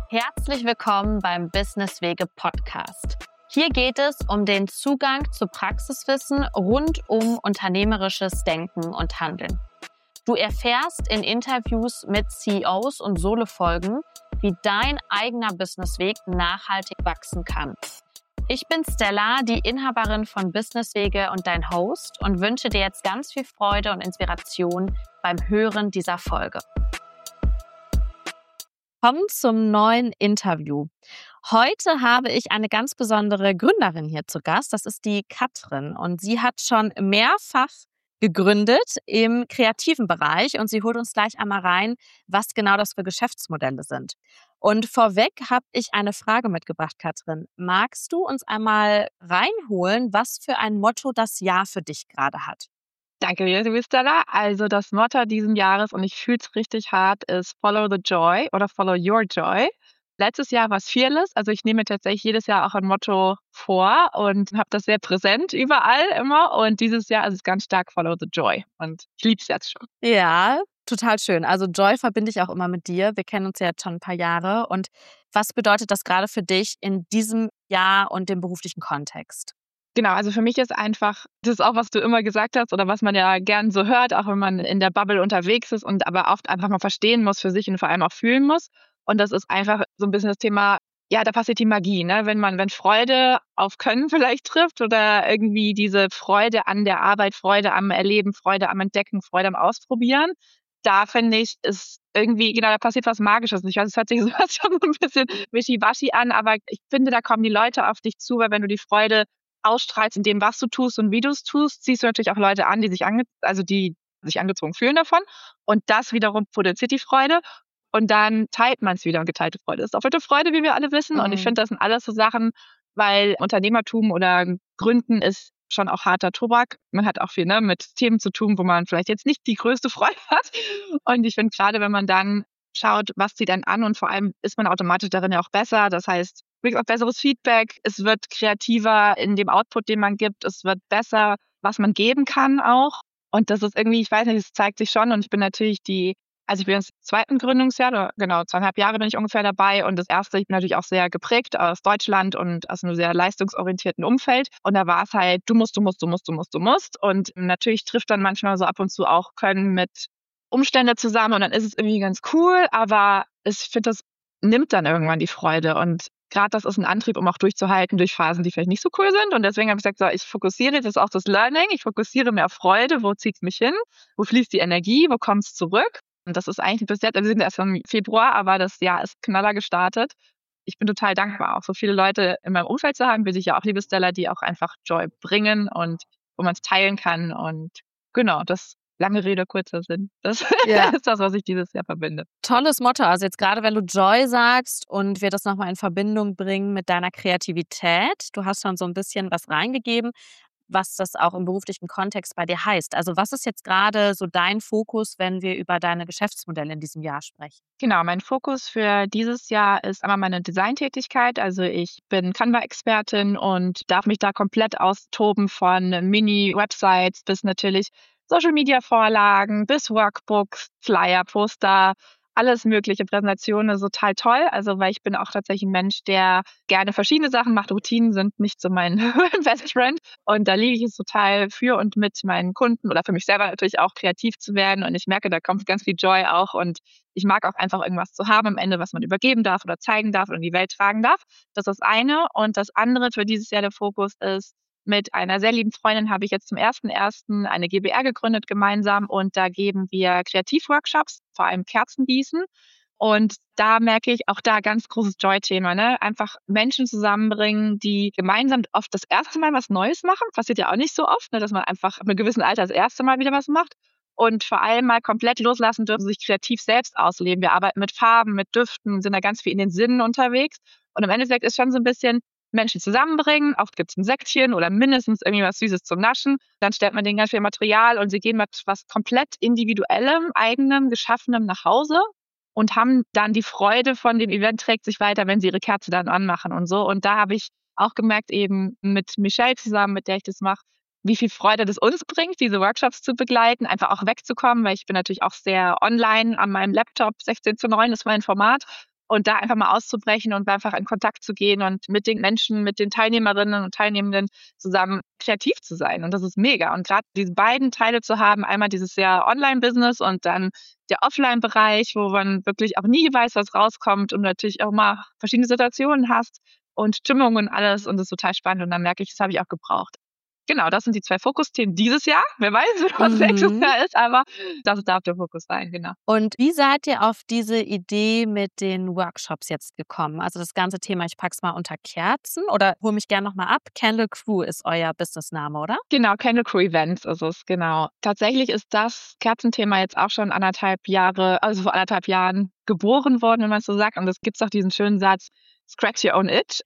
Herzlich willkommen beim Businesswege Podcast. Hier geht es um den Zugang zu Praxiswissen rund um unternehmerisches Denken und Handeln. Du erfährst in Interviews mit CEOs und Solo-Folgen, wie dein eigener Businessweg nachhaltig wachsen kann. Ich bin Stella, die Inhaberin von Businesswege und dein Host und wünsche dir jetzt ganz viel Freude und Inspiration beim Hören dieser Folge. Kommen zum neuen Interview. Heute habe ich eine ganz besondere Gründerin hier zu Gast. Das ist die Katrin und sie hat schon mehrfach gegründet im kreativen Bereich und sie holt uns gleich einmal rein, was genau das für Geschäftsmodelle sind. Und vorweg habe ich eine Frage mitgebracht, Katrin. Magst du uns einmal reinholen, was für ein Motto das Jahr für dich gerade hat? Danke dir, liebe Stella. Also das Motto diesen Jahres, und ich fühle es richtig hart, ist Follow the Joy oder Follow Your Joy. Letztes Jahr war es Fearless, also ich nehme tatsächlich jedes Jahr auch ein Motto vor und habe das sehr präsent überall immer. Und dieses Jahr ist es ganz stark Follow the Joy und ich liebe es jetzt schon. Ja, total schön. Also Joy verbinde ich auch immer mit dir. Wir kennen uns ja jetzt schon ein paar Jahre. Und was bedeutet das gerade für dich in diesem Jahr und dem beruflichen Kontext? Genau, also für mich ist einfach, das ist auch, was du immer gesagt hast oder was man ja gern so hört, auch wenn man in der Bubble unterwegs ist und aber oft einfach mal verstehen muss für sich und vor allem auch fühlen muss. Und das ist einfach so ein bisschen das Thema, ja, da passiert die Magie, ne? Wenn Freude auf Können vielleicht trifft oder irgendwie diese Freude an der Arbeit, Freude am Erleben, Freude am Entdecken, Freude am Ausprobieren, da finde ich, ist irgendwie, genau, da passiert was Magisches. Ich weiß, es hört sich so schon so ein bisschen wischiwaschi an, aber ich finde, da kommen die Leute auf dich zu, weil wenn du die Freude ausstrahlst in dem, was du tust und wie du es tust, ziehst du natürlich auch Leute an, die sich angezogen fühlen davon. Und das wiederum produziert die Freude. Und dann teilt man es wieder. Und geteilte Freude ist doppelte Freude, wie wir alle wissen. Und ich finde, das sind alles so Sachen, weil Unternehmertum oder Gründen ist schon auch harter Tobak. Man hat auch viel mit Themen zu tun, wo man vielleicht jetzt nicht die größte Freude hat. Und ich finde, gerade wenn man dann schaut, was zieht einen an und vor allem ist man automatisch darin ja auch besser. Das heißt, kriegst auch besseres Feedback, es wird kreativer in dem Output, den man gibt, es wird besser, was man geben kann auch. Und das ist irgendwie, ich weiß nicht, es zeigt sich schon und ich bin natürlich ich bin im zweiten Gründungsjahr, oder genau, 2,5 Jahre bin ich ungefähr dabei und das erste, ich bin natürlich auch sehr geprägt aus Deutschland und aus einem sehr leistungsorientierten Umfeld und da war es halt, du musst und natürlich trifft dann manchmal so ab und zu auch Können mit Umstände zusammen und dann ist es irgendwie ganz cool, aber ich finde, das nimmt dann irgendwann die Freude und gerade das ist ein Antrieb, um auch durchzuhalten durch Phasen, die vielleicht nicht so cool sind. Und deswegen habe ich gesagt, so, ich fokussiere, das ist auch das Learning, ich fokussiere mehr auf Freude, wo zieht es mich hin, wo fließt die Energie, wo kommt es zurück. Und das ist eigentlich bis jetzt, also wir sind erst im Februar, aber das Jahr ist knaller gestartet. Ich bin total dankbar, auch so viele Leute in meinem Umfeld zu haben, wie dich ja auch, liebe Stella, die auch einfach Joy bringen und wo man es teilen kann. Und genau, das lange Rede, kurzer Sinn. Das ist das, was ich dieses Jahr verbinde. Tolles Motto. Also jetzt gerade, wenn du Joy sagst und wir das nochmal in Verbindung bringen mit deiner Kreativität. Du hast schon so ein bisschen was reingegeben, was das auch im beruflichen Kontext bei dir heißt. Also was ist jetzt gerade so dein Fokus, wenn wir über deine Geschäftsmodelle in diesem Jahr sprechen? Genau, mein Fokus für dieses Jahr ist einmal meine Designtätigkeit. Also ich bin Canva-Expertin und darf mich da komplett austoben von Mini-Websites bis natürlich Social-Media-Vorlagen bis Workbooks, Flyer, Poster, alles mögliche, Präsentationen, ist total toll. Also weil ich bin auch tatsächlich ein Mensch, der gerne verschiedene Sachen macht. Routinen sind nicht so mein Best Friend. Und da liebe ich es total für und mit meinen Kunden oder für mich selber natürlich auch kreativ zu werden. Und ich merke, da kommt ganz viel Joy auch und ich mag auch einfach irgendwas zu haben am Ende, was man übergeben darf oder zeigen darf oder in die Welt tragen darf. Das ist das eine. Und das andere für dieses Jahr der Fokus ist, mit einer sehr lieben Freundin habe ich jetzt zum 1.1. eine GbR gegründet gemeinsam und da geben wir Kreativworkshops, vor allem Kerzengießen. Und da merke ich auch da ganz großes Joy-Thema, ne? Einfach Menschen zusammenbringen, die gemeinsam oft das erste Mal was Neues machen. Passiert ja auch nicht so oft, ne? Dass man einfach ab einem gewissen Alter das erste Mal wieder was macht. Und vor allem mal komplett loslassen dürfen, sich kreativ selbst ausleben. Wir arbeiten mit Farben, mit Düften, sind da ganz viel in den Sinnen unterwegs. Und im Endeffekt ist schon so ein bisschen Menschen zusammenbringen. Oft gibt es ein Säckchen oder mindestens irgendwie was Süßes zum Naschen. Dann stellt man denen ganz viel Material und sie gehen mit was komplett individuellem, eigenem, geschaffenem nach Hause und haben dann die Freude von dem Event, trägt sich weiter, wenn sie ihre Kerze dann anmachen und so. Und da habe ich auch gemerkt, eben mit Michelle zusammen, mit der ich das mache, wie viel Freude das uns bringt, diese Workshops zu begleiten, einfach auch wegzukommen, weil ich bin natürlich auch sehr online an meinem Laptop, 16:9 ist mein Format. und da einfach mal auszubrechen und einfach in Kontakt zu gehen und mit den Menschen, mit den Teilnehmerinnen und Teilnehmenden zusammen kreativ zu sein. Und das ist mega. Und gerade diese beiden Teile zu haben, einmal dieses sehr Online-Business und dann der Offline-Bereich, wo man wirklich auch nie weiß, was rauskommt und natürlich auch mal verschiedene Situationen hast und Stimmungen und alles. Und das ist total spannend. Und dann merke ich, das habe ich auch gebraucht. Genau, das sind die 2 Fokusthemen dieses Jahr. Wer weiß, was nächstes Jahr ist, aber das darf der Fokus sein, genau. Und wie seid ihr auf diese Idee mit den Workshops jetzt gekommen? Also das ganze Thema, ich pack's mal unter Kerzen oder hol mich gerne nochmal ab. Candle Crew ist euer Businessname, oder? Genau, Candle Crew Events ist es, genau. Tatsächlich ist das Kerzenthema jetzt auch schon vor 1,5 Jahren geboren worden, wenn man es so sagt. Und es gibt auch diesen schönen Satz, scratch your own itch.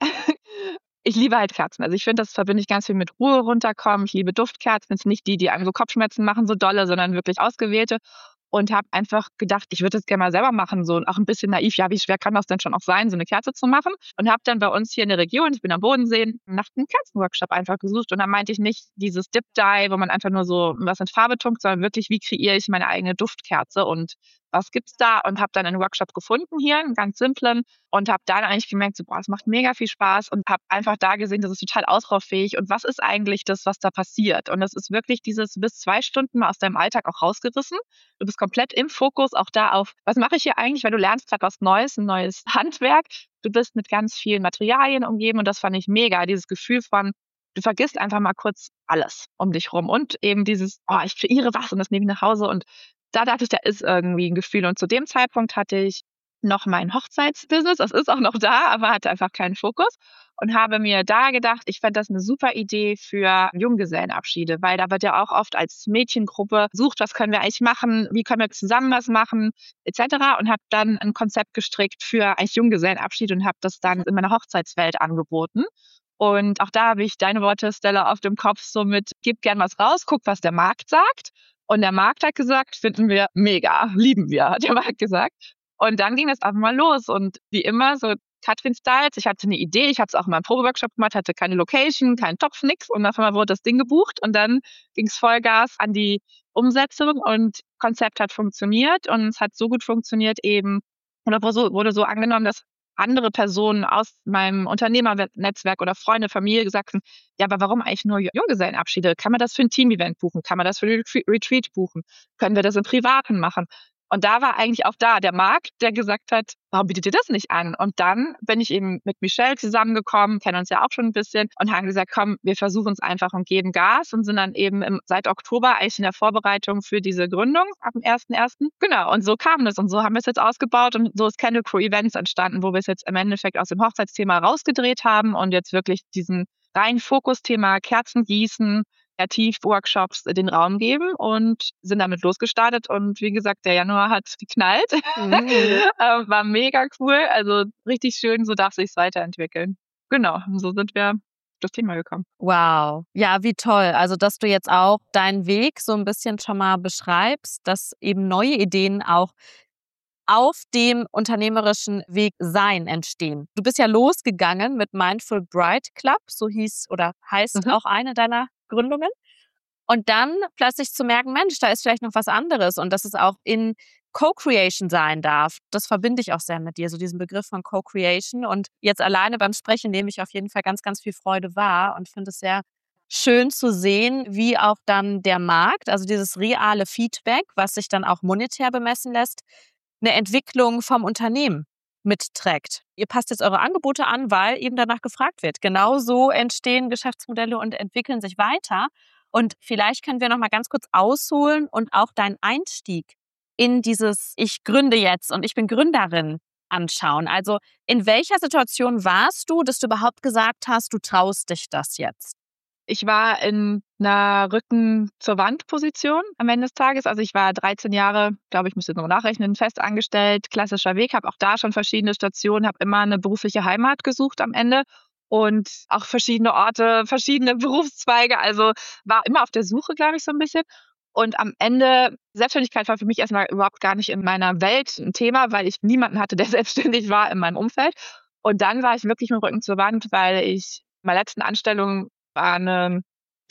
Ich liebe halt Kerzen. Also ich finde, das verbinde ich ganz viel mit Ruhe runterkommen. Ich liebe Duftkerzen. Jetzt nicht die, die einem so Kopfschmerzen machen, so dolle, sondern wirklich ausgewählte. Und habe einfach gedacht, ich würde das gerne mal selber machen, so auch ein bisschen naiv. Ja, wie schwer kann das denn schon auch sein, so eine Kerze zu machen? Und habe dann bei uns hier in der Region, ich bin am Bodensee, nach einem Kerzenworkshop einfach gesucht. Und da meinte ich nicht dieses Dip Dye, wo man einfach nur so was in Farbe tunkt, sondern wirklich, wie kreiere ich meine eigene Duftkerze und was gibt's da? Und habe dann einen Workshop gefunden hier, einen ganz simplen, und habe dann eigentlich gemerkt, so, boah, es macht mega viel Spaß und habe einfach da gesehen, das ist total ausbaufähig. Und was ist eigentlich das, was da passiert? Und das ist wirklich dieses, du bist 2 Stunden mal aus deinem Alltag auch rausgerissen. Du bist komplett im Fokus, auch da auf, was mache ich hier eigentlich, weil du lernst gerade was Neues, ein neues Handwerk. Du bist mit ganz vielen Materialien umgeben und das fand ich mega, dieses Gefühl von, du vergisst einfach mal kurz alles um dich rum und eben dieses, oh, ich kreiere was und das nehme ich nach Hause. Und da dachte ich, da ist irgendwie ein Gefühl. Und zu dem Zeitpunkt hatte ich noch mein Hochzeitsbusiness, das ist auch noch da, aber hatte einfach keinen Fokus und habe mir da gedacht, ich fände das eine super Idee für Junggesellenabschiede, weil da wird ja auch oft als Mädchengruppe gesucht, was können wir eigentlich machen, wie können wir zusammen was machen, etc. Und habe dann ein Konzept gestrickt für eigentlich Junggesellenabschied und habe das dann in meiner Hochzeitswelt angeboten. Und auch da habe ich deine Worte, Stella, auf dem Kopf so mit, gib gern was raus, guck, was der Markt sagt. Und der Markt hat gesagt, finden wir mega, lieben wir, hat der Markt gesagt. Und dann ging das einfach mal los. Und wie immer, so Katrin Styles, ich hatte eine Idee, ich habe es auch in meinem Probeworkshop gemacht, hatte keine Location, keinen Topf, nix. Und auf einmal wurde das Ding gebucht und dann ging es Vollgas an die Umsetzung und Konzept hat funktioniert und es hat so gut funktioniert eben, oder wurde so angenommen, dass andere Personen aus meinem Unternehmernetzwerk oder Freunde, Familie gesagt haben, ja, aber warum eigentlich nur Junggesellenabschiede? Kann man das für ein Team-Event buchen? Kann man das für ein Retreat buchen? Können wir das im Privaten machen? Und da war eigentlich auch da der Markt, der gesagt hat, warum bietet ihr das nicht an? Und dann bin ich eben mit Michelle zusammengekommen, kennen uns ja auch schon ein bisschen und haben gesagt, komm, wir versuchen es einfach und geben Gas und sind dann eben seit Oktober eigentlich in der Vorbereitung für diese Gründung ab dem 1.1. Genau, und so kam das und so haben wir es jetzt ausgebaut und so ist Candle Crew Events entstanden, wo wir es jetzt im Endeffekt aus dem Hochzeitsthema rausgedreht haben und jetzt wirklich diesen rein Fokusthema Kerzen gießen, Kreativworkshops den Raum geben und sind damit losgestartet. Und wie gesagt, der Januar hat geknallt. War mega cool. Also richtig schön, so darf sich's weiterentwickeln. Genau, und so sind wir auf das Thema gekommen. Wow. Ja, wie toll. Also, dass du jetzt auch deinen Weg so ein bisschen schon mal beschreibst, dass eben neue Ideen auch auf dem unternehmerischen Weg sein entstehen. Du bist ja losgegangen mit Mindful Bride Club, so hieß oder heißt auch eine deiner Gründungen. Und dann plötzlich zu merken, Mensch, da ist vielleicht noch was anderes und dass es auch in Co-Creation sein darf. Das verbinde ich auch sehr mit dir, so diesen Begriff von Co-Creation. Und jetzt alleine beim Sprechen nehme ich auf jeden Fall ganz, ganz viel Freude wahr und finde es sehr schön zu sehen, wie auch dann der Markt, also dieses reale Feedback, was sich dann auch monetär bemessen lässt, eine Entwicklung vom Unternehmen mitträgt. Ihr passt jetzt eure Angebote an, weil eben danach gefragt wird. Genau so entstehen Geschäftsmodelle und entwickeln sich weiter. Und vielleicht können wir noch mal ganz kurz ausholen und auch deinen Einstieg in dieses Ich gründe jetzt und ich bin Gründerin anschauen. Also in welcher Situation warst du, dass du überhaupt gesagt hast, du traust dich das jetzt? Ich war in einer Rücken-zur-Wand-Position am Ende des Tages. Also ich war 13 Jahre, glaube ich, müsste jetzt noch nachrechnen, fest angestellt, klassischer Weg, habe auch da schon verschiedene Stationen, habe immer eine berufliche Heimat gesucht am Ende und auch verschiedene Orte, verschiedene Berufszweige. Also war immer auf der Suche, glaube ich, so ein bisschen. Und am Ende, Selbstständigkeit war für mich erstmal überhaupt gar nicht in meiner Welt ein Thema, weil ich niemanden hatte, der selbstständig war in meinem Umfeld. Und dann war ich wirklich mit dem Rücken zur Wand, weil ich in meiner letzten Anstellung war eine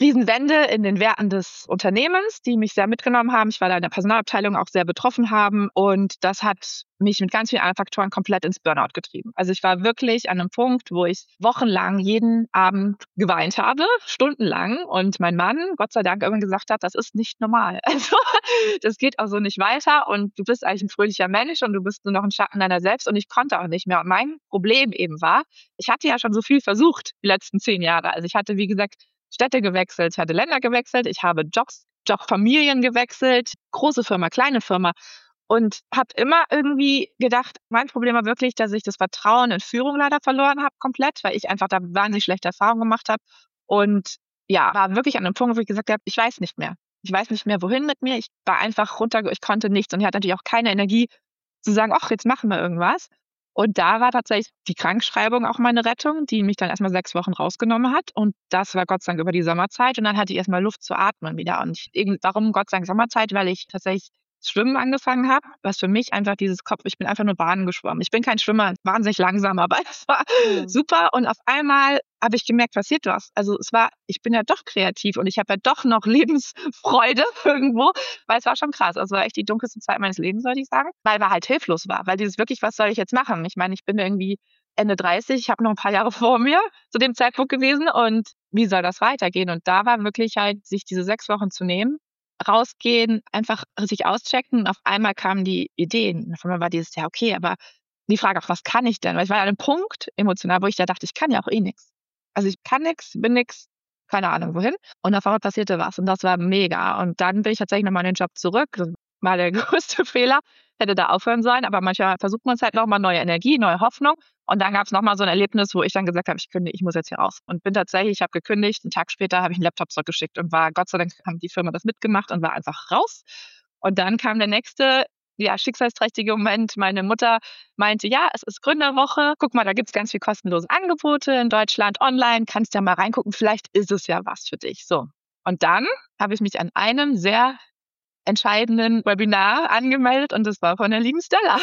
Riesenwende in den Werten des Unternehmens, die mich sehr mitgenommen haben. Ich war da in der Personalabteilung auch sehr betroffen haben und das hat mich mit ganz vielen anderen Faktoren komplett ins Burnout getrieben. Also ich war wirklich an einem Punkt, wo ich wochenlang jeden Abend geweint habe, stundenlang, und mein Mann, Gott sei Dank, irgendwann gesagt hat, das ist nicht normal. Also das geht auch so nicht weiter und du bist eigentlich ein fröhlicher Mensch und du bist nur noch ein Schatten deiner selbst, und ich konnte auch nicht mehr. Und mein Problem eben war, ich hatte ja schon so viel versucht die letzten 10 Jahre. Also ich hatte, wie gesagt, Städte gewechselt, ich hatte Länder gewechselt, ich habe Familien gewechselt, große Firma, kleine Firma, und habe immer irgendwie gedacht, mein Problem war wirklich, dass ich das Vertrauen in Führung leider verloren habe komplett, weil ich einfach da wahnsinnig schlechte Erfahrungen gemacht habe und ja, war wirklich an einem Punkt, wo ich gesagt habe, ich weiß nicht mehr. Ich weiß nicht mehr, wohin mit mir. Ich war einfach runter, ich konnte nichts und ich hatte natürlich auch keine Energie zu sagen, ach, jetzt machen wir irgendwas. Und da war tatsächlich die Krankschreibung auch meine Rettung, die mich dann erstmal 6 Wochen rausgenommen hat. Und das war Gott sei Dank über die Sommerzeit. Und dann hatte ich erstmal Luft zu atmen wieder. Und warum Gott sei Dank Sommerzeit? Weil ich tatsächlich Schwimmen angefangen habe, was für mich einfach ich bin einfach nur Bahnen geschwommen. Ich bin kein Schwimmer, wahnsinnig langsam, aber es war super. Und auf einmal habe ich gemerkt, passiert was. Also ich bin ja doch kreativ und ich habe ja doch noch Lebensfreude irgendwo, weil es war schon krass. Also es war echt die dunkelste Zeit meines Lebens, würde ich sagen, weil man halt hilflos war. Weil dieses wirklich, was soll ich jetzt machen? Ich meine, ich bin irgendwie Ende 30, ich habe noch ein paar Jahre vor mir zu dem Zeitpunkt gewesen und wie soll das weitergehen? Und da war wirklich halt, sich diese 6 Wochen zu nehmen, rausgehen, einfach sich auschecken, und auf einmal kamen die Ideen. Auf einmal war dieses, ja okay, aber die Frage auch, was kann ich denn? Weil ich war an einem Punkt emotional, wo ich da dachte, ich kann ja auch eh nichts. Also ich kann nichts, bin nichts, keine Ahnung wohin. Und auf einmal passierte was und das war mega. Und dann bin ich tatsächlich nochmal in den Job zurück. Das war der größte Fehler. Hätte da aufhören sollen, aber manchmal versucht man es halt nochmal, neue Energie, neue Hoffnung. Und dann gab es nochmal so ein Erlebnis, wo ich dann gesagt habe, ich kündige, ich muss jetzt hier raus. Und bin tatsächlich, ich habe gekündigt, einen Tag später habe ich einen Laptop zurückgeschickt und war, Gott sei Dank haben die Firma das mitgemacht und war einfach raus. Und dann kam der nächste, schicksalsträchtige Moment. Meine Mutter meinte, ja, es ist Gründerwoche. Guck mal, da gibt es ganz viel kostenlose Angebote in Deutschland online. Kannst ja mal reingucken, vielleicht ist es ja was für dich. So. Und dann habe ich mich an einem sehr entscheidenden Webinar angemeldet und das war von der lieben Stella.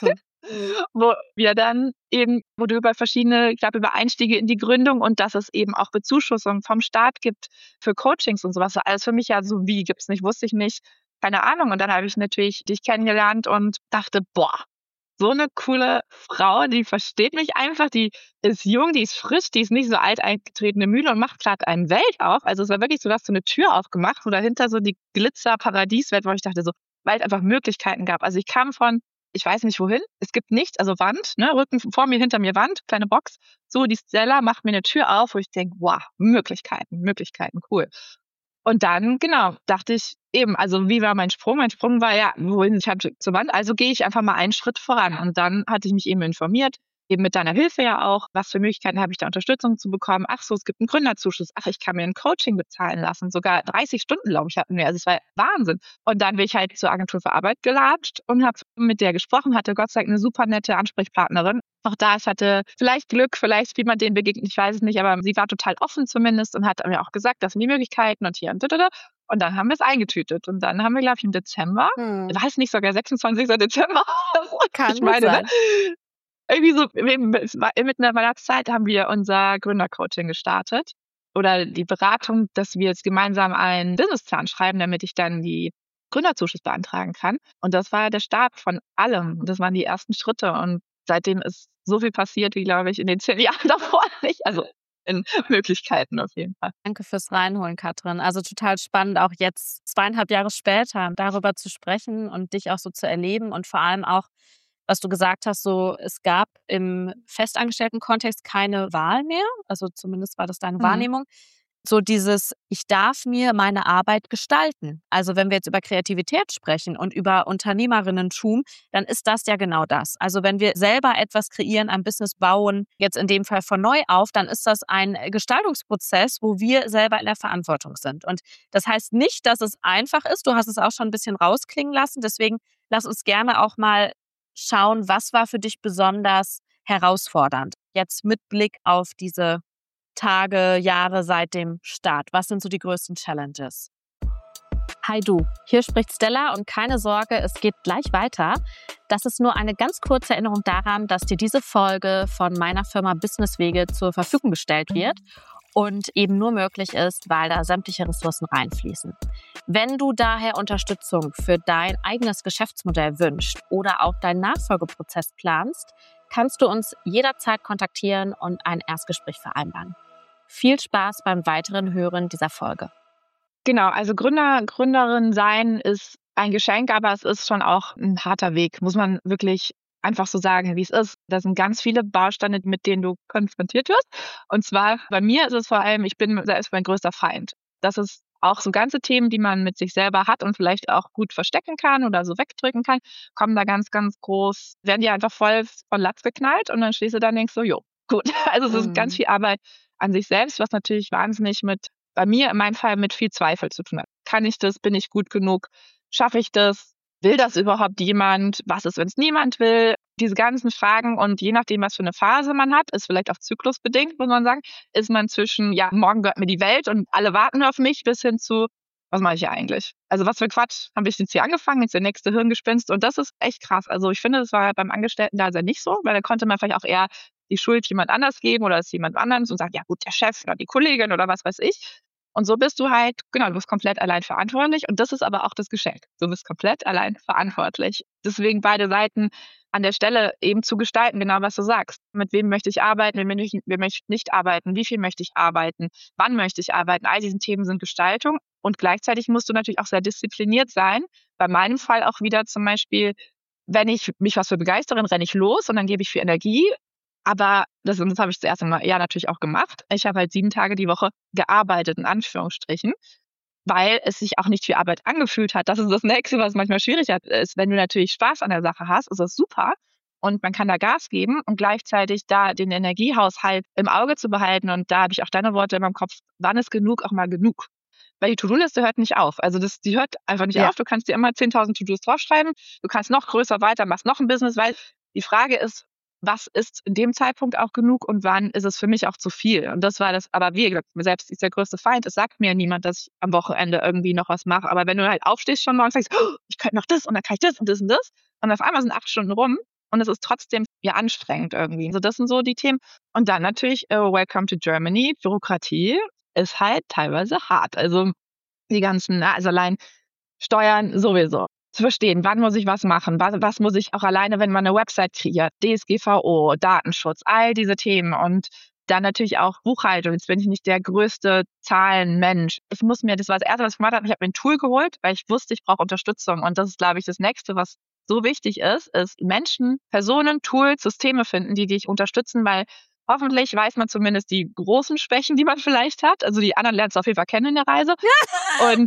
Wo wir dann eben, wo du über verschiedene, ich glaube, über Einstiege in die Gründung und dass es eben auch Bezuschussung vom Staat gibt für Coachings und sowas. Alles für mich ja so, wie gibt's nicht, wusste ich nicht, keine Ahnung. Und dann habe ich natürlich dich kennengelernt und dachte, boah, so eine coole Frau, die versteht mich einfach, die ist jung, die ist frisch, die ist nicht so alt eingetretene Mühle und macht gerade eine Welt auf. Also es war wirklich so, dass du eine Tür aufgemacht, wo dahinter so die Glitzer-Paradieswelt, wo ich dachte so, weil es einfach Möglichkeiten gab. Also ich kam von, ich weiß nicht wohin, es gibt nichts, also Wand, ne, Rücken vor mir, hinter mir Wand, kleine Box. So, die Stella macht mir eine Tür auf, wo ich denke, wow, Möglichkeiten, cool. Und dann, genau, dachte ich eben, also wie war mein Sprung? Mein Sprung war ja, wohin, ich hatte zur Wand, also gehe ich einfach mal einen Schritt voran. Und dann hatte ich mich eben informiert, eben mit deiner Hilfe ja auch, was für Möglichkeiten habe ich da, Unterstützung zu bekommen. Ach so, es gibt einen Gründerzuschuss. Ach, ich kann mir ein Coaching bezahlen lassen. Sogar 30 Stunden, glaube ich, hatten wir. Also es war Wahnsinn. Und dann bin ich halt zur Agentur für Arbeit gelatscht und habe mit der gesprochen, hatte Gott sei Dank eine super nette Ansprechpartnerin. Auch da, ich hatte vielleicht Glück, vielleicht wie man denen begegnet, ich weiß es nicht, aber sie war total offen zumindest und hat mir auch gesagt, das sind die Möglichkeiten und hier und da. Und dann haben wir es eingetütet. Und dann haben wir, glaube ich, im Dezember, war es nicht sogar 26. Dezember? Kann ich meine, sein. Ne? Irgendwie so, mitten in meiner Zeit haben wir unser Gründercoaching gestartet. Oder die Beratung, dass wir jetzt gemeinsam einen Businessplan schreiben, damit ich dann die Gründerzuschuss beantragen kann. Und das war der Start von allem. Das waren die ersten Schritte. Und seitdem ist so viel passiert, wie, glaube ich, in den 10 Jahren davor nicht. Also in Möglichkeiten auf jeden Fall. Danke fürs Reinholen, Katrin. Also total spannend, auch jetzt 2,5 Jahre später darüber zu sprechen und dich auch so zu erleben und vor allem auch, was du gesagt hast, so es gab im festangestellten Kontext keine Wahl mehr, also zumindest war das deine Wahrnehmung. So dieses, ich darf mir meine Arbeit gestalten. Also wenn wir jetzt über Kreativität sprechen und über Unternehmerinnentum, dann ist das ja genau das. Also wenn wir selber etwas kreieren, ein Business bauen, jetzt in dem Fall von neu auf, dann ist das ein Gestaltungsprozess, wo wir selber in der Verantwortung sind. Und das heißt nicht, dass es einfach ist. Du hast es auch schon ein bisschen rausklingen lassen. Deswegen lass uns gerne auch mal schauen, was war für dich besonders herausfordernd? Jetzt mit Blick auf diese Tage, Jahre seit dem Start. Was sind so die größten Challenges? Hi du, hier spricht Stella und keine Sorge, es geht gleich weiter. Das ist nur eine ganz kurze Erinnerung daran, dass dir diese Folge von meiner Firma Businesswege zur Verfügung gestellt wird. und eben nur möglich ist, weil da sämtliche Ressourcen reinfließen. Wenn du daher Unterstützung für dein eigenes Geschäftsmodell wünschst oder auch deinen Nachfolgeprozess planst, kannst du uns jederzeit kontaktieren und ein Erstgespräch vereinbaren. Viel Spaß beim weiteren Hören dieser Folge. Genau, also Gründerin sein ist ein Geschenk, aber es ist schon auch ein harter Weg, muss man wirklich einfach so sagen, wie es ist. Da sind ganz viele Bausteine, mit denen du konfrontiert wirst. Und zwar bei mir ist es vor allem, ich bin selbst mein größter Feind. Das ist auch so ganze Themen, die man mit sich selber hat und vielleicht auch gut verstecken kann oder so wegdrücken kann, kommen da ganz, ganz groß, werden die einfach voll von Latz geknallt und dann stehst du da und denkst so, jo, gut. Also es ist ganz viel Arbeit an sich selbst, was natürlich wahnsinnig bei mir in meinem Fall mit viel Zweifel zu tun hat. Kann ich das? Bin ich gut genug? Schaffe ich das? Will das überhaupt jemand? Was ist, wenn es niemand will? Diese ganzen Fragen und je nachdem, was für eine Phase man hat, ist vielleicht auch zyklusbedingt, muss man sagen, ist man zwischen, ja, morgen gehört mir die Welt und alle warten auf mich, bis hin zu, was mache ich hier eigentlich? Also was für Quatsch habe ich jetzt hier angefangen, jetzt der nächste Hirngespinst und das ist echt krass. Also ich finde, das war beim Angestellten-Dasein nicht so, weil da konnte man vielleicht auch eher die Schuld jemand anders geben oder es jemand anderes und sagt, ja gut, der Chef oder die Kollegin oder was weiß ich. Und so bist du halt, genau, du bist komplett allein verantwortlich und das ist aber auch das Geschenk. Du bist komplett allein verantwortlich. Deswegen beide Seiten an der Stelle eben zu gestalten, genau was du sagst. Mit wem möchte ich arbeiten, wem möchte ich nicht arbeiten, wie viel möchte ich arbeiten, wann möchte ich arbeiten. All diesen Themen sind Gestaltung und gleichzeitig musst du natürlich auch sehr diszipliniert sein. Bei meinem Fall auch wieder zum Beispiel, wenn ich mich was für begeistere, renne ich los und dann gebe ich viel Energie. Aber das habe ich zuerst einmal ja natürlich auch gemacht. Ich habe halt 7 Tage die Woche gearbeitet, in Anführungsstrichen, weil es sich auch nicht wie Arbeit angefühlt hat. Das ist das Nächste, was manchmal schwierig ist. Wenn du natürlich Spaß an der Sache hast, ist das super und man kann da Gas geben und gleichzeitig da den Energiehaushalt im Auge zu behalten. Und da habe ich auch deine Worte in meinem Kopf, wann ist genug auch mal genug? Weil die To-Do-Liste hört nicht auf. Also die hört einfach nicht auf. Du kannst dir immer 10.000 To-Dos draufschreiben. Du kannst noch größer weiter, machst noch ein Business, weil die Frage ist, was ist in dem Zeitpunkt auch genug und wann ist es für mich auch zu viel? Und das war das, aber wie gesagt, mir selbst ist der größte Feind. Es sagt mir niemand, dass ich am Wochenende irgendwie noch was mache. Aber wenn du halt aufstehst schon morgens und sagst, oh, ich könnte noch das und dann kann ich das und das und das. Und auf einmal sind 8 Stunden rum und es ist trotzdem ja anstrengend irgendwie. Also das sind so die Themen. Und dann natürlich, Welcome to Germany, Bürokratie ist halt teilweise hart. Also die ganzen, also allein Steuern sowieso. Zu verstehen, wann muss ich was machen, was muss ich auch alleine, wenn man eine Website kreiert, DSGVO, Datenschutz, all diese Themen und dann natürlich auch Buchhaltung. Jetzt bin ich nicht der größte Zahlenmensch. Das war das Erste, was ich gemacht habe, ich habe mir ein Tool geholt, weil ich wusste, ich brauche Unterstützung und das ist, glaube ich, das Nächste, was so wichtig ist Menschen, Personen, Tools, Systeme finden, die dich unterstützen, weil hoffentlich weiß man zumindest die großen Schwächen, die man vielleicht hat. Also die anderen lernst du auf jeden Fall kennen in der Reise. Und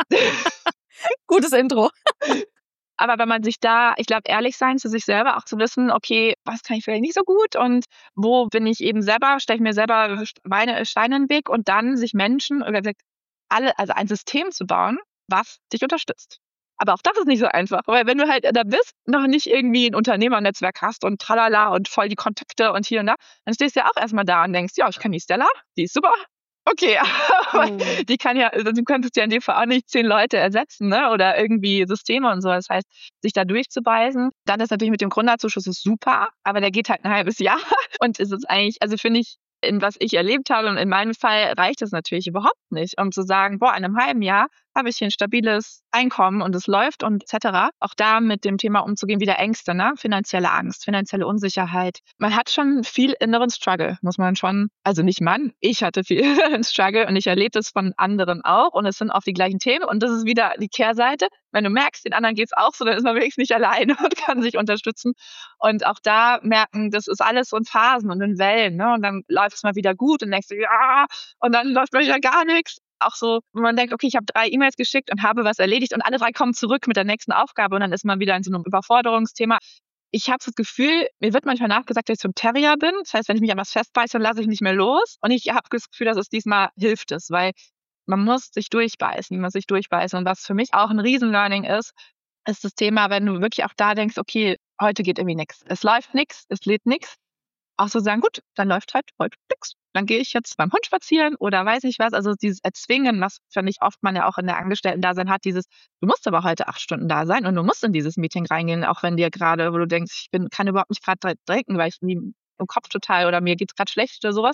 Gutes Intro. aber wenn man sich da, ich glaube, ehrlich sein zu sich selber, auch zu wissen, okay, was kann ich vielleicht nicht so gut und wo bin ich eben selber, stelle ich mir selber Steine in den Weg und dann sich Menschen oder also ein System zu bauen, was dich unterstützt. Aber auch das ist nicht so einfach, weil wenn du halt da bist, noch nicht irgendwie ein Unternehmernetzwerk hast und tralala und voll die Kontakte und hier und da, dann stehst du ja auch erstmal da und denkst, ja, ich kenne die Stella, die ist super. Okay, aber die kann ja, also du könntest ja in dem Fall auch nicht 10 Leute ersetzen, ne? Oder irgendwie Systeme und so. Das heißt, sich da durchzubeißen. Dann ist natürlich mit dem Gründerzuschuss ist super, aber der geht halt ein halbes Jahr. Und es ist eigentlich, also finde ich, in was ich erlebt habe und in meinem Fall reicht es natürlich überhaupt nicht, um zu sagen, boah, in einem halben Jahr habe ich hier ein stabiles Einkommen und es läuft und etc. Auch da mit dem Thema umzugehen, wieder Ängste, ne? Finanzielle Angst, finanzielle Unsicherheit. Man hat schon viel inneren Struggle, muss man schon, also nicht ich hatte viel Struggle und ich erlebe das von anderen auch und es sind oft die gleichen Themen und das ist wieder die Kehrseite. Wenn du merkst, den anderen geht's auch so, dann ist man wenigstens nicht alleine und kann sich unterstützen. Und auch da merken, das ist alles so in Phasen und in Wellen, ne? Und dann läuft es mal wieder gut und denkst du, ja, und dann läuft mal wieder gar nichts. Auch so, wenn man denkt, okay, ich habe 3 E-Mails geschickt und habe was erledigt und alle 3 kommen zurück mit der nächsten Aufgabe und dann ist man wieder in so einem Überforderungsthema. Ich habe das Gefühl, mir wird manchmal nachgesagt, dass ich so ein Terrier bin. Das heißt, wenn ich mich an was festbeiße, dann lasse ich nicht mehr los. Und ich habe das Gefühl, dass es diesmal hilft es, weil man muss sich durchbeißen, Und was für mich auch ein Riesen-Learning ist das Thema, wenn du wirklich auch da denkst, okay, heute geht irgendwie nichts. Es läuft nichts, es lädt nichts. Auch so sagen, gut, dann läuft halt heute nichts. Dann gehe ich jetzt beim Hund spazieren oder weiß nicht was. Also dieses Erzwingen, was finde ich oft man ja auch in der Angestellten-Dasein hat, dieses, du musst aber heute 8 Stunden da sein und du musst in dieses Meeting reingehen, auch wenn dir gerade, wo du denkst, kann überhaupt nicht gerade trinken, weil ich im Kopf total oder mir geht's gerade schlecht oder sowas.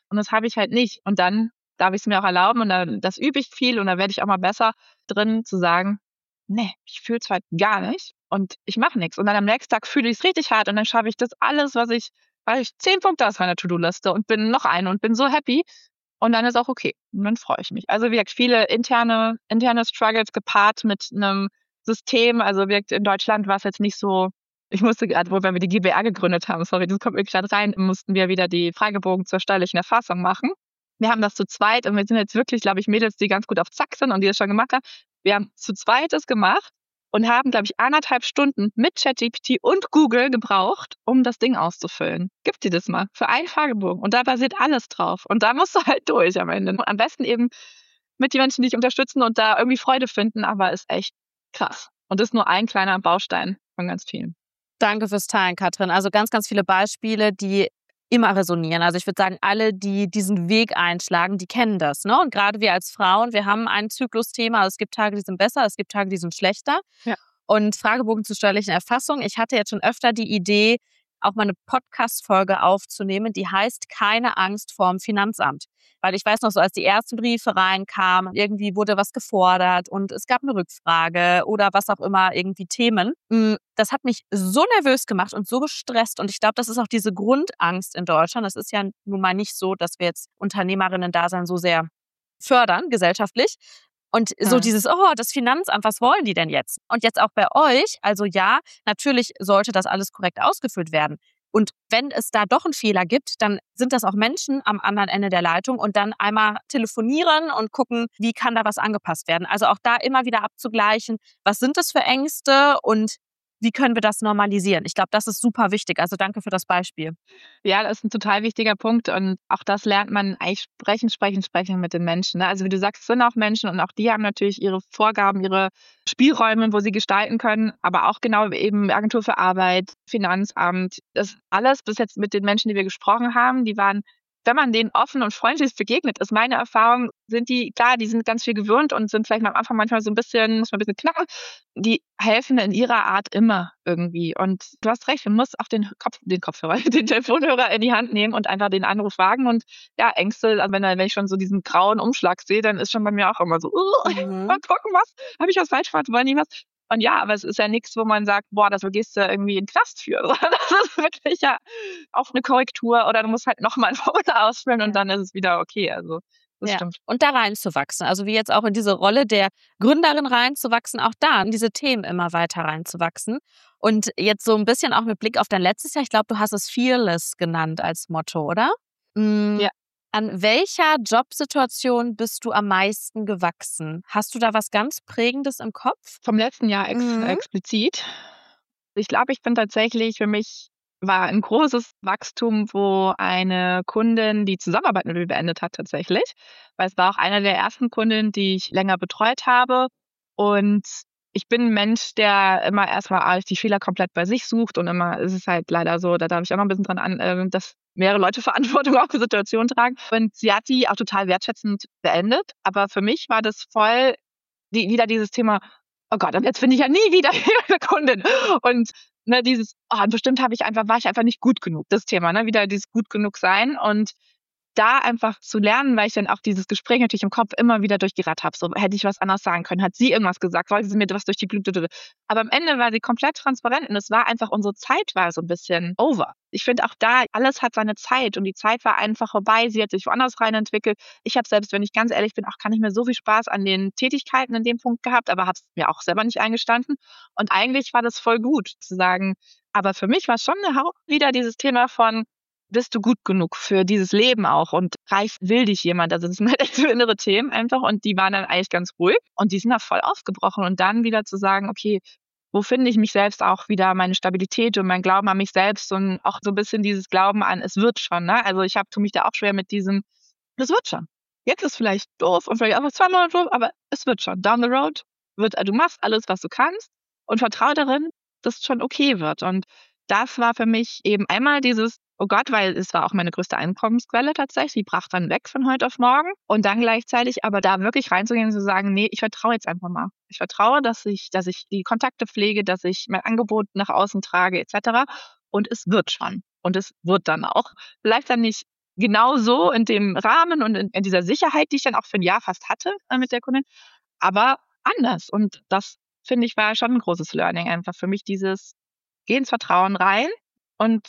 Und das habe ich halt nicht. Und dann darf ich es mir auch erlauben und dann, das übe ich viel und da werde ich auch mal besser drin zu sagen, nee, ich fühle es halt gar nicht und ich mache nichts. Und dann am nächsten Tag fühle ich es richtig hart und dann schaffe ich das alles, weil ich 10 Punkte aus meiner To-Do-Liste und bin noch eine und bin so happy. Und dann ist auch okay. Und dann freue ich mich. Also wie gesagt, viele interne Struggles gepaart mit einem System. Also wie gesagt, in Deutschland war es jetzt nicht so. Ich musste gerade, wo wir die GbR gegründet haben, sorry, das kommt mir gerade rein, mussten wir wieder die Fragebogen zur steuerlichen Erfassung machen. Wir haben das zu zweit und wir sind jetzt wirklich, glaube ich, Mädels, die ganz gut auf Zack sind und die das schon gemacht haben. Wir haben zu zweit das gemacht und haben, glaube ich, 1,5 Stunden mit ChatGPT und Google gebraucht, um das Ding auszufüllen. Gib dir das mal für einen Fragebogen und da basiert alles drauf. Und da musst du halt durch am Ende. Am besten eben mit den Menschen, die dich unterstützen und da irgendwie Freude finden, aber ist echt krass. Und das ist nur ein kleiner Baustein von ganz vielen. Danke fürs Teilen, Katrin. Also ganz, ganz viele Beispiele, die immer resonieren. Also ich würde sagen, alle, die diesen Weg einschlagen, die kennen das. Ne? Und gerade wir als Frauen, wir haben ein Zyklusthema. Also es gibt Tage, die sind besser, es gibt Tage, die sind schlechter. Ja. Und Fragebogen zur steuerlichen Erfassung. Ich hatte jetzt schon öfter die Idee, auch mal eine Podcast-Folge aufzunehmen, die heißt Keine Angst vorm Finanzamt. Weil ich weiß noch so, als die ersten Briefe reinkamen, irgendwie wurde was gefordert und es gab eine Rückfrage oder was auch immer, irgendwie Themen. Das hat mich so nervös gemacht und so gestresst. Und ich glaube, das ist auch diese Grundangst in Deutschland. Das ist ja nun mal nicht so, dass wir jetzt Unternehmerinnen-Dasein so sehr fördern, gesellschaftlich. Und so dieses, oh, das Finanzamt, was wollen die denn jetzt? Und jetzt auch bei euch, also ja, natürlich sollte das alles korrekt ausgefüllt werden. Und wenn es da doch einen Fehler gibt, dann sind das auch Menschen am anderen Ende der Leitung und dann einmal telefonieren und gucken, wie kann da was angepasst werden. Also auch da immer wieder abzugleichen, was sind das für Ängste und wie können wir das normalisieren? Ich glaube, das ist super wichtig. Also danke für das Beispiel. Ja, das ist ein total wichtiger Punkt und auch das lernt man eigentlich sprechen mit den Menschen, ne? Also, wie du sagst, es sind auch Menschen und auch die haben natürlich ihre Vorgaben, ihre Spielräume, wo sie gestalten können, aber auch genau eben Agentur für Arbeit, Finanzamt, das alles bis jetzt mit den Menschen, die wir gesprochen haben, die waren, wenn man denen offen und freundlich begegnet, ist meine Erfahrung, sind die klar, die sind ganz viel gewöhnt und sind vielleicht am Anfang manchmal so ein bisschen muss man 'n bisschen knacken. Die helfen in ihrer Art immer irgendwie. Und du hast recht, man muss auch den Kopfhörer, den Telefonhörer in die Hand nehmen und einfach den Anruf wagen. Und ja, Ängste, also wenn ich schon so diesen grauen Umschlag sehe, dann ist schon bei mir auch immer so, mal gucken, was, habe ich was falsch gemacht, wollen die was? Und ja, aber es ist ja nichts, wo man sagt, boah, das gehst du irgendwie in den Knast für. Das ist wirklich ja auf eine Korrektur oder du musst halt noch mal ein Formular ausfüllen und dann ist es wieder okay. Also das stimmt. Und da reinzuwachsen. Also wie jetzt auch in diese Rolle der Gründerin reinzuwachsen, auch da in diese Themen immer weiter reinzuwachsen. Und jetzt so ein bisschen auch mit Blick auf dein letztes Jahr, ich glaube, du hast es Fearless genannt als Motto, oder? Ja. An welcher Jobsituation bist du am meisten gewachsen? Hast du da was ganz Prägendes im Kopf? Vom letzten Jahr explizit. Ich glaube, ich bin tatsächlich für mich war ein großes Wachstum, wo eine Kundin die Zusammenarbeit mit mir beendet hat tatsächlich, weil es war auch eine der ersten Kundinnen, die ich länger betreut habe. Und ich bin 'n Mensch, der immer erst mal die Fehler komplett bei sich sucht und immer ist es halt leider so, da darf ich auch noch 'n bisschen dran dass mehrere Leute Verantwortung auch für Situationen tragen. Und sie hat die auch total wertschätzend beendet. Aber für mich war das voll wieder dieses Thema: „Oh Gott, und jetzt finde ich ja nie wieder eine Kundin.“ Und, ne, dieses bestimmt war ich einfach nicht gut genug, das Thema, ne? Wieder dieses gut genug sein und da einfach zu lernen, weil ich dann auch dieses Gespräch natürlich im Kopf immer wieder durchgerattert habe. So, hätte ich was anders sagen können? Hat sie irgendwas gesagt? Wollte sie mir was durch die Blume? Aber am Ende war sie komplett transparent und es war einfach unsere Zeit war so ein bisschen over. Ich finde auch da, alles hat seine Zeit und die Zeit war einfach vorbei. Sie hat sich woanders rein entwickelt. Ich habe selbst, wenn ich ganz ehrlich bin, auch gar nicht mehr so viel Spaß an den Tätigkeiten in dem Punkt gehabt, aber habe es mir auch selber nicht eingestanden. Und eigentlich war das voll gut zu sagen, aber für mich war schon wieder dieses Thema von bist du gut genug für dieses Leben auch und reicht will dich jemand? Also, das sind halt echt so innere Themen einfach und die waren dann eigentlich ganz ruhig und die sind da voll aufgebrochen und dann wieder zu sagen: „Okay, wo finde ich mich selbst auch wieder, meine Stabilität und mein Glauben an mich selbst und auch so 'n bisschen dieses Glauben an, es wird schon“, ne? Also, ich tue mich da auch schwer mit diesem: „Das wird schon. Jetzt ist vielleicht doof und vielleicht auch noch 2 Monate doof, aber es wird schon. Down the road du machst alles, was du kannst und vertraue darin, dass es schon okay wird.“ Und das war für mich eben einmal dieses: „Oh Gott“, weil es war auch meine größte Einkommensquelle tatsächlich, die brach dann weg von heute auf morgen. Und dann gleichzeitig aber da wirklich reinzugehen und zu sagen: „Ne, ich vertraue jetzt einfach mal. Ich vertraue, dass ich die Kontakte pflege, dass ich mein Angebot nach außen trage et cetera. Und es wird schon. Und es wird dann auch. Vielleicht dann nicht genau so in dem Rahmen und in dieser Sicherheit, die ich dann auch für ein Jahr fast hatte mit der Kundin, aber anders. Und das, finde ich, war schon ein großes Learning einfach für mich, dieses Geh ins Vertrauen rein und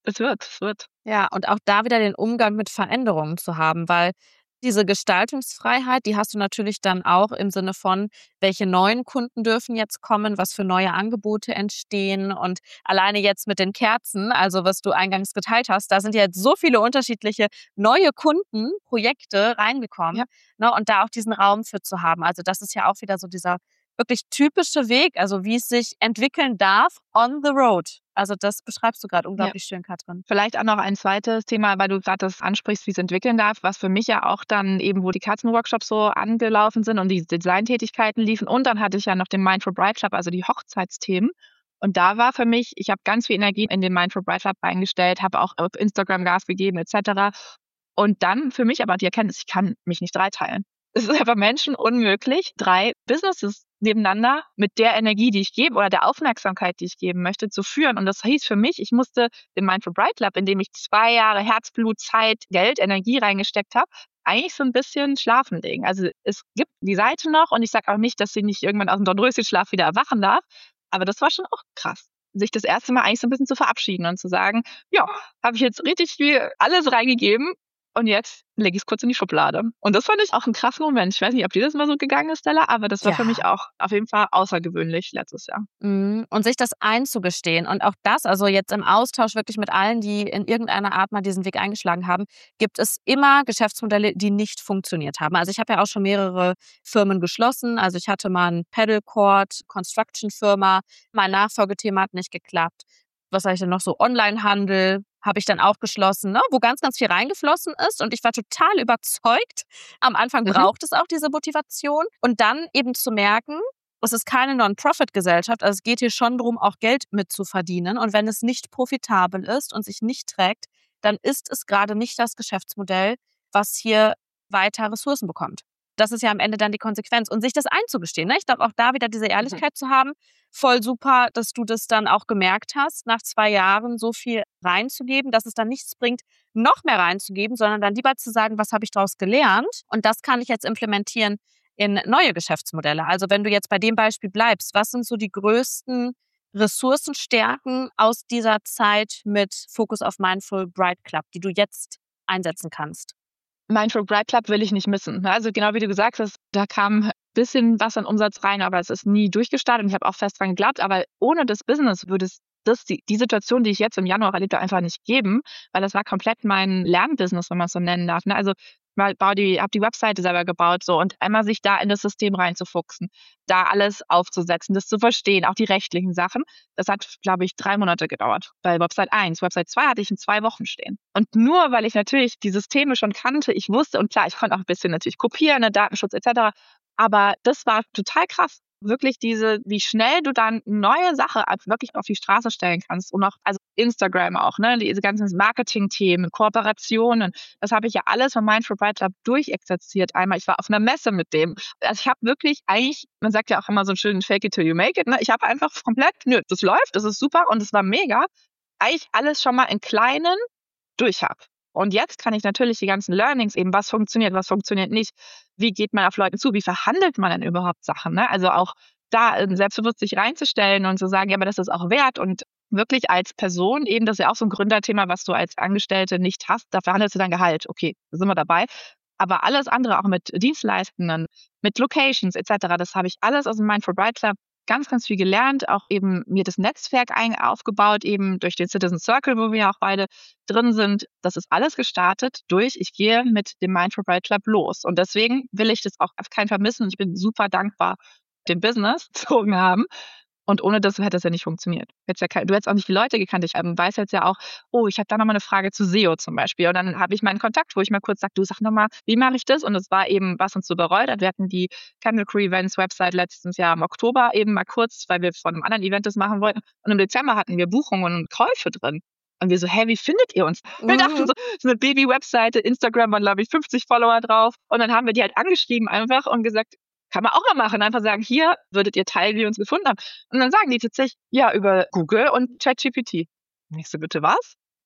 es wird. Ja, und auch da wieder den Umgang mit Veränderungen zu haben, weil diese Gestaltungsfreiheit, die hast du natürlich dann auch im Sinne von, welche neuen Kunden dürfen jetzt kommen, was für neue Angebote entstehen und alleine jetzt mit den Kerzen, also was du eingangs geteilt hast, da sind ja jetzt so viele unterschiedliche neue Kunden, Projekte reingekommen, Ja. ne, und da auch diesen Raum für zu haben. Also das ist ja auch wieder so dieser wirklich typische Weg, also wie es sich entwickeln darf on the road. Also das beschreibst du gerade Ja. unglaublich schön, Katrin. Vielleicht auch noch ein zweites Thema, weil du gerade das ansprichst, wie es entwickeln darf, was für mich ja auch dann eben, wo die Katzenworkshops so angelaufen sind und die Designtätigkeiten liefen. Und dann hatte ich ja noch den Mindful Bride Club, also die Hochzeitsthemen. Und da war für mich, ich habe ganz viel Energie in den Mindful Bride Club eingestellt, habe auch auf Instagram Gas gegeben etc. Und dann für mich aber die Erkenntnis, ich kann mich nicht dreiteilen. Es ist einfach Menschen unmöglich, 3 Businesses nebeneinander mit der Energie, die ich gebe oder der Aufmerksamkeit, die ich geben möchte, zu führen. Und das hieß für mich, ich musste den Mindful Bride Club, in dem ich 2 Jahre Herzblut, Zeit, Geld, Energie reingesteckt habe, eigentlich so ein bisschen schlafen legen. Also es gibt die Seite noch und ich sage auch nicht, dass sie nicht irgendwann aus dem Dornröschenschlaf wieder erwachen darf. Aber das war schon auch krass, sich das erste Mal eigentlich so ein bisschen zu verabschieden und zu sagen, ja, habe ich jetzt richtig viel alles reingegeben und jetzt lege ich es kurz in die Schublade. Und das fand ich auch 'n krassen Moment. Ich weiß nicht, ob dir das mal so gegangen ist, Stella, aber das war für mich Ja. auch auf jeden Fall außergewöhnlich letztes Jahr. Und sich das einzugestehen und auch das, also jetzt im Austausch wirklich mit allen, die in irgendeiner Art mal diesen Weg eingeschlagen haben, gibt es immer Geschäftsmodelle, die nicht funktioniert haben. Also ich habe ja auch schon mehrere Firmen geschlossen. Also ich hatte mal 'n Paddlecord Construction Firma, mein Nachfolgethema hat nicht geklappt. Was habe ich denn noch so? Onlinehandel habe ich dann auch geschlossen, ne, wo ganz, ganz viel reingeflossen ist und ich war total überzeugt. Am Anfang Mhm. braucht es auch diese Motivation und dann eben zu merken, es ist keine Non-Profit-Gesellschaft, also es geht hier schon darum, auch Geld mitzuverdienen. Und wenn es nicht profitabel ist und sich nicht trägt, dann ist es gerade nicht das Geschäftsmodell, was hier weiter Ressourcen bekommt. Das ist ja am Ende dann die Konsequenz. Und sich das einzugestehen, ne? Ich glaube, auch da wieder diese Mhm. Ehrlichkeit zu haben, voll super, dass du das dann auch gemerkt hast, nach 2 Jahren so viel reinzugeben, dass es dann nichts bringt, noch mehr reinzugeben, sondern dann lieber zu sagen, was habe ich daraus gelernt? Und das kann ich jetzt implementieren in neue Geschäftsmodelle. Also wenn du jetzt bei dem Beispiel bleibst, was sind so die größten Ressourcenstärken aus dieser Zeit mit Fokus auf Mindful Bride Club, die du jetzt einsetzen kannst? Mindful Bride Club will ich nicht missen, ne? Also, genau wie du gesagt hast, da kam bisschen was an Umsatz rein, aber es ist nie durchgestartet und ich habe auch fest dran geglaubt, aber ohne das Business würde es die Situation, die ich jetzt im Januar erlebt habe, einfach nicht geben, weil das war komplett mein Lernbusiness, wenn man's so nennen darf, ne? Also, habe die Webseite selber gebaut so und einmal sich da in das System reinzufuchsen, da alles aufzusetzen, das zu verstehen, auch die rechtlichen Sachen. Das hat, glaube ich, 3 Monate gedauert bei Website 1. Website 2 hatte ich in 2 Wochen stehen. Und nur weil ich natürlich die Systeme schon kannte, ich wusste und klar, ich konnte auch ein bisschen natürlich kopieren, ne, Datenschutz et cetera. Aber das war total krass. Wirklich wie schnell du dann neue Sache wirklich auf die Straße stellen kannst und auch also Instagram auch, ne, diese ganzen Marketing-Themen, Kooperationen. Das habe ich ja alles von Mindful Bride Club durchexerziert einmal. Ich war auf einer Messe mit dem. Also, ich habe wirklich eigentlich man sagt ja auch immer so schön: „Fake it till you make it", ne? Ich habe einfach komplett: „Nö, das läuft, das ist super und es war mega." Eigentlich alles schon mal in Kleinen durch habe. Und jetzt kann ich natürlich die ganzen Learnings eben, was funktioniert nicht, wie geht man auf Leute zu, wie verhandelt man denn überhaupt Sachen, ne? Also auch da selbstbewusst sich reinzustellen und zu sagen, ja, aber das ist auch wert und wirklich als Person eben, das ist ja auch so ein Gründerthema, was du als Angestellte nicht hast, da verhandelst du dein Gehalt. Okay, da sind wir dabei. Aber alles andere, auch mit Dienstleistungen, mit Locations et cetera, das habe ich alles aus dem Mindful Bride Club ganz, ganz viel gelernt, auch eben mir das Netzwerk aufgebaut, eben durch den Citizen Circle, wo wir ja auch beide drin sind. Das ist alles gestartet durch, ich gehe mit dem Mindful Bride Club los. Und deswegen will ich das auch auf keinen Fall missen. Und ich bin super dankbar, den Business gezogen haben. Und ohne das hätte es ja nicht funktioniert. Du hättest auch nicht die Leute gekannt. Ich weiß jetzt ja auch, oh, ich habe da noch mal eine Frage zu SEO zum Beispiel. Und dann habe ich meinen Kontakt, wo ich mal kurz sage, du sag noch mal, wie mache ich das? Und es war eben, was uns so bereut hat. Wir hatten die Candle Crew Events Website letztes Jahr im Oktober eben mal kurz, weil wir von einem anderen Event das machen wollten. Und im Dezember hatten wir Buchungen und Käufe drin. Und wir so, hä, wie findet ihr uns? Wir dachten so eine Baby-Webseite, Instagram waren, glaube ich, 50 Follower drauf. Und dann haben wir die halt angeschrieben einfach und gesagt, kann man auch mal machen. Einfach sagen, hier würdet ihr teilen, wie ihr uns gefunden habt. Und dann sagen die tatsächlich, ja, über Google und ChatGPT. Und ich so, bitte was?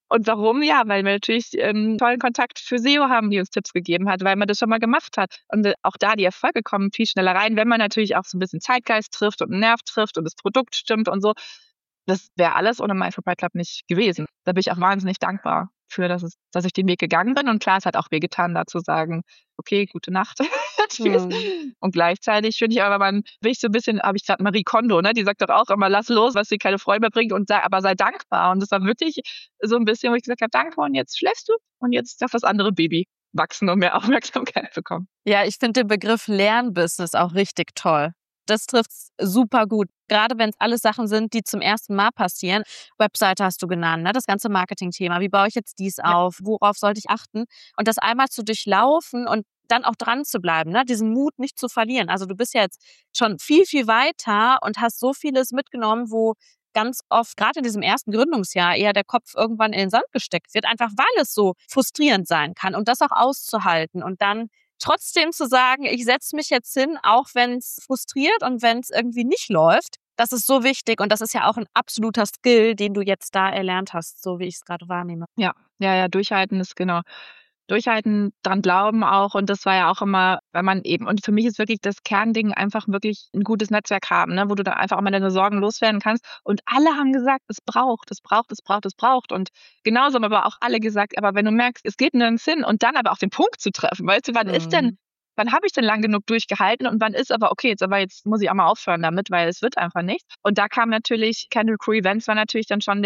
Und warum? Ja, weil wir natürlich tollen Kontakt für SEO haben, die uns Tipps gegeben hat, weil man das schon mal gemacht hat. Und auch da die Erfolge kommen viel schneller rein, wenn man natürlich auch so ein bisschen Zeitgeist trifft und einen Nerv trifft und das Produkt stimmt und so. Das wäre alles ohne Mindful Pride Club nicht gewesen. Da bin ich auch wahnsinnig dankbar für, dass ich den Weg gegangen bin. Und klar, es hat auch wehgetan, da zu sagen, okay, gute Nacht. Tschüss. Und gleichzeitig finde ich aber, bin ich so ein bisschen, habe ich gerade Marie Kondo, ne? Die sagt doch auch immer, lass los, was dir keine Freude mehr bringt, und aber sei dankbar. Und das war wirklich so ein bisschen, wo ich gesagt habe, danke, und jetzt schläfst du und jetzt darf das andere Baby wachsen und mehr Aufmerksamkeit bekommen. Ja, ich finde den Begriff Lernbusiness auch richtig toll. Das trifft's super gut. Gerade wenn es alles Sachen sind, die zum ersten Mal passieren. Webseite hast du genannt, ne? Das ganze Marketing-Thema. Wie baue ich jetzt dies auf? Worauf sollte ich achten? Und das einmal zu durchlaufen und dann auch dran zu bleiben, ne? Diesen Mut nicht zu verlieren. Also du bist ja jetzt schon viel, viel weiter und hast so vieles mitgenommen, wo ganz oft, gerade in diesem ersten Gründungsjahr, eher der Kopf irgendwann in den Sand gesteckt wird, einfach weil es so frustrierend sein kann. Und das auch auszuhalten und dann trotzdem zu sagen, ich setze mich jetzt hin, auch wenn es frustriert und wenn es irgendwie nicht läuft, das ist so wichtig, und das ist ja auch ein absoluter Skill, den du jetzt da erlernt hast, so wie ich es gerade wahrnehme. Ja, durchhalten ist genau. Durchhalten, dran glauben auch, und das war ja auch immer, weil man eben, und für mich ist wirklich das Kernding einfach wirklich ein gutes Netzwerk haben, ne, wo du da einfach auch mal deine Sorgen loswerden kannst, und alle haben gesagt, es braucht, und genauso haben aber auch alle gesagt, aber wenn du merkst, es geht nirgends hin, und dann aber auch den Punkt zu treffen, weißt du, wann habe ich denn lang genug durchgehalten und wann ist aber okay, jetzt muss ich auch mal aufhören damit, weil es wird einfach nichts. Und da kam natürlich, Candle Crew Events war natürlich dann schon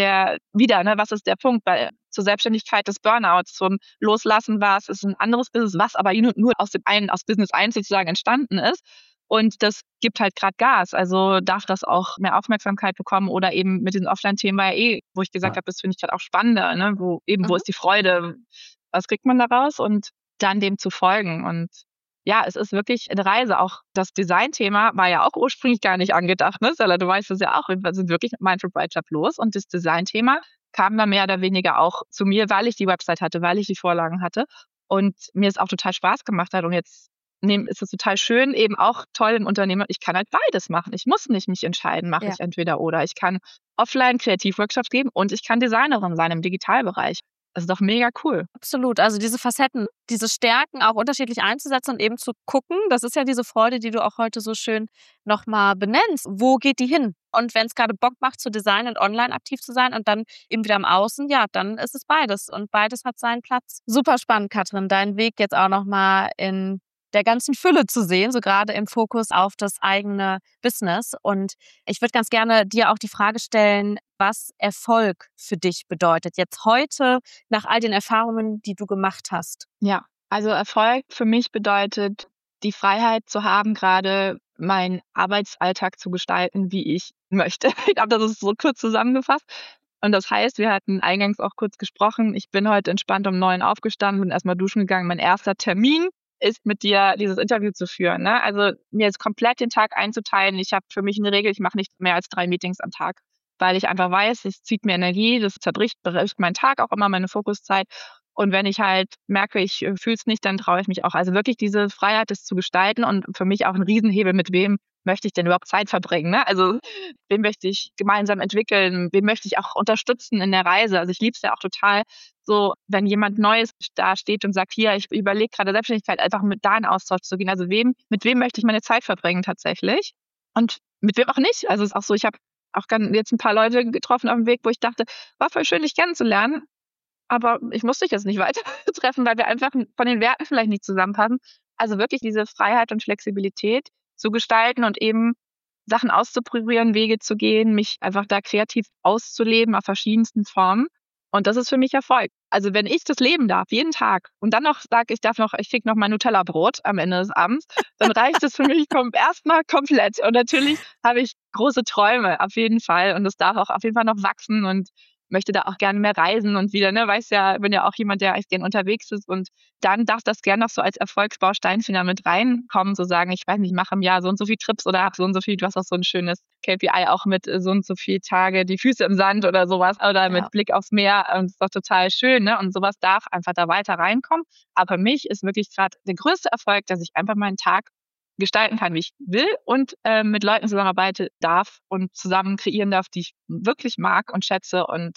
was ist der Punkt? Weil zur Selbstständigkeit des Burnouts, zum Loslassen war es ein anderes Business, was aber nur aus Business 1 sozusagen entstanden ist. Und das gibt halt gerade Gas. Also darf das auch mehr Aufmerksamkeit bekommen, oder eben mit diesen Offline-Themen war wo ich gesagt habe, das finde ich gerade auch spannender, ne? Wo ist die Freude? Was kriegt man daraus? Und dann dem zu folgen. Und ja, es ist wirklich eine Reise. Auch das Design-Thema war ja auch ursprünglich gar nicht angedacht, ne, Stella? Du weißt es ja auch. Wir sind wirklich mit Mindful Bride Club los, und das Design-Thema kam dann mehr oder weniger auch zu mir, weil ich die Website hatte, weil ich die Vorlagen hatte und mir es auch total Spaß gemacht hat. Und jetzt ist es total schön, eben auch toll im Unternehmen. Ich kann halt beides machen. Ich muss nicht mich entscheiden, mache ich entweder oder. Ich kann offline Kreativworkshops geben und ich kann Designerin sein im Digitalbereich. Das ist doch mega cool. Absolut. Also diese Facetten, diese Stärken auch unterschiedlich einzusetzen und eben zu gucken, das ist ja diese Freude, die du auch heute so schön nochmal benennst. Wo geht die hin? Und wenn es gerade Bock macht, zu designen und online aktiv zu sein und dann eben wieder im Außen, ja, dann ist es beides. Und beides hat seinen Platz. Super spannend, Katrin, deinen Weg jetzt auch nochmal in der ganzen Fülle zu sehen, so gerade im Fokus auf das eigene Business. Und ich würde ganz gerne dir auch die Frage stellen, was Erfolg für dich bedeutet. Jetzt heute, nach all den Erfahrungen, die du gemacht hast. Ja, also Erfolg für mich bedeutet, die Freiheit zu haben, gerade meinen Arbeitsalltag zu gestalten, wie ich möchte. Ich glaube, das ist so kurz zusammengefasst. Und das heißt, wir hatten eingangs auch kurz gesprochen, ich bin heute entspannt um 9 aufgestanden, bin erstmal duschen gegangen. Mein erster Termin ist, mit dir dieses Interview zu führen, ne? Also mir jetzt komplett den Tag einzuteilen. Ich habe für mich eine Regel, ich mache nicht mehr als 3 Meetings am Tag, weil ich einfach weiß, es zieht mir Energie, das bricht meinen Tag auch immer, meine Fokuszeit. Und wenn ich halt merke, ich fühle es nicht, dann traue ich mich auch. Also wirklich diese Freiheit, das zu gestalten, und für mich auch ein Riesenhebel, mit wem möchte ich denn überhaupt Zeit verbringen, ne? Also wen möchte ich gemeinsam entwickeln, wen möchte ich auch unterstützen in der Reise. Also ich liebe es ja auch total, so wenn jemand Neues da steht und sagt, hier, ich überlege gerade Selbstständigkeit, einfach mit da in Austausch zu gehen. Also mit wem möchte ich meine Zeit verbringen tatsächlich und mit wem auch nicht. Also es ist auch so, ich habe auch jetzt ein paar Leute getroffen auf dem Weg, wo ich dachte, war voll schön, dich kennenzulernen, aber ich muss dich jetzt nicht weiter treffen, weil wir einfach von den Werten vielleicht nicht zusammenpassen. Also wirklich diese Freiheit und Flexibilität zu gestalten und eben Sachen auszuprobieren, Wege zu gehen, mich einfach da kreativ auszuleben auf verschiedensten Formen. Und das ist für mich Erfolg. Also wenn ich das leben darf, jeden Tag, und dann noch sage, ich krieg noch mein Nutella-Brot am Ende des Abends, dann reicht es für mich erstmal komplett. Und natürlich habe ich große Träume, auf jeden Fall. Und es darf auch auf jeden Fall noch wachsen, und möchte da auch gerne mehr reisen und wieder, ne, weiß ja, bin ja auch jemand, der echt gern unterwegs ist, und dann darf das gerne noch so als Erfolgsbaustein wieder mit reinkommen, so sagen, ich weiß nicht, ich mache im Jahr so und so viel Trips oder habe so und so viel, du hast auch so ein schönes KPI auch mit so und so viel Tage, die Füße im Sand oder sowas, oder mit Blick aufs Meer, und das ist doch total schön, ne, und sowas darf einfach da weiter reinkommen. Aber für mich ist wirklich gerade der größte Erfolg, dass ich einfach meinen Tag gestalten kann, wie ich will, und mit Leuten zusammenarbeiten darf und zusammen kreieren darf, die ich wirklich mag und schätze, und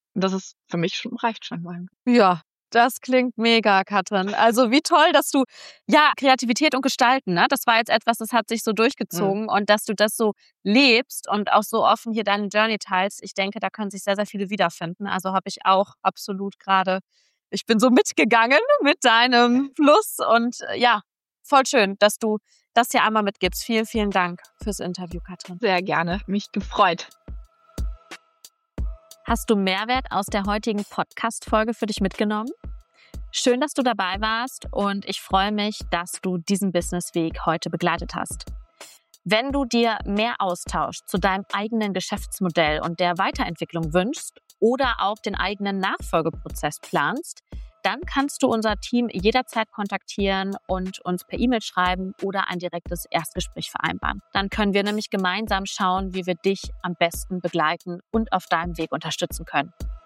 Das ist für mich reicht schon mal. Ja, das klingt mega, Katrin. Also wie toll, dass du, ja, Kreativität und Gestalten, ne? Das war jetzt etwas, das hat sich so durchgezogen und dass du das so lebst und auch so offen hier deine Journey teilst. Ich denke, da können sich sehr, sehr viele wiederfinden. Also habe ich auch absolut gerade, ich bin so mitgegangen mit deinem Fluss und ja, voll schön, dass du das hier einmal mitgibst. Vielen, vielen Dank fürs Interview, Katrin. Sehr gerne, mich gefreut. Hast du Mehrwert aus der heutigen Podcast-Folge für dich mitgenommen? Schön, dass du dabei warst und ich freue mich, dass du diesen Businessweg heute begleitet hast. Wenn du dir mehr Austausch zu deinem eigenen Geschäftsmodell und der Weiterentwicklung wünschst oder auch den eigenen Nachfolgeprozess planst, dann kannst du unser Team jederzeit kontaktieren und uns per E-Mail schreiben oder ein direktes Erstgespräch vereinbaren. Dann können wir nämlich gemeinsam schauen, wie wir dich am besten begleiten und auf deinem Weg unterstützen können.